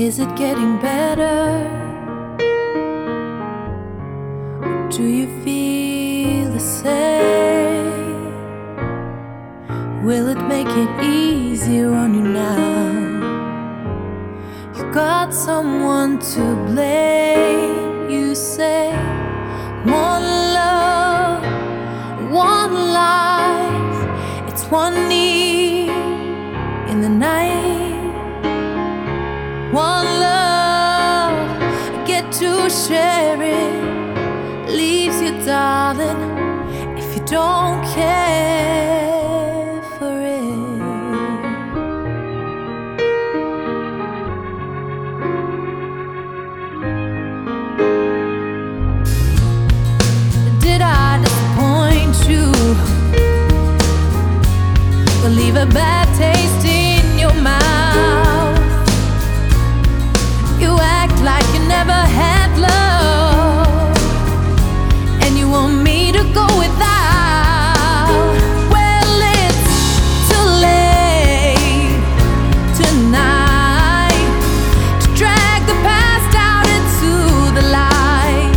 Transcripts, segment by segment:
Is it getting better? Or do you feel the same? Will it make it easier on you now? You got someone to blame. You say one love, one life. It's one need in the night. One love, I get to share it. Leaves you, darling, if you don't care for it. Did I disappoint you? Or leave a bad taste in your mouth? You act like you never had love, and you want me to go without. Well, it's too late tonight to drag the past out into the light.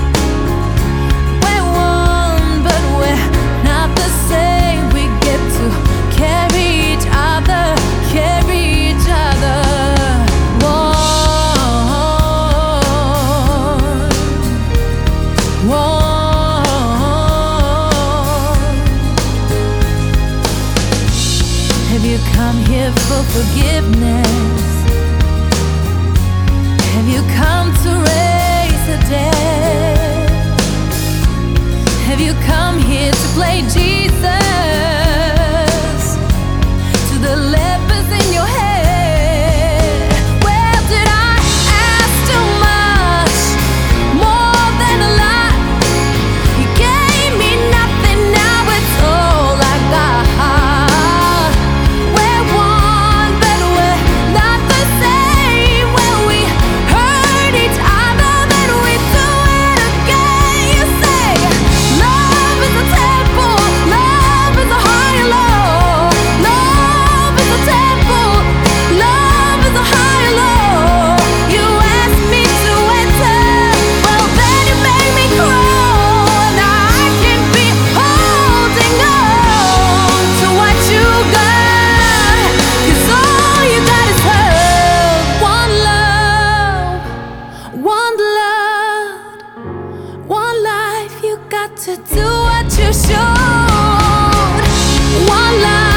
We're one, but we're not the same. We get to carry each other, carry each other. Have you come here for forgiveness? Have you come to raise the dead? Have you come here to play Jesus to the lepers in your head? Well, did I ask too much, more than a lot? You gave me nothing, now it's all I got. To do what you should. One life.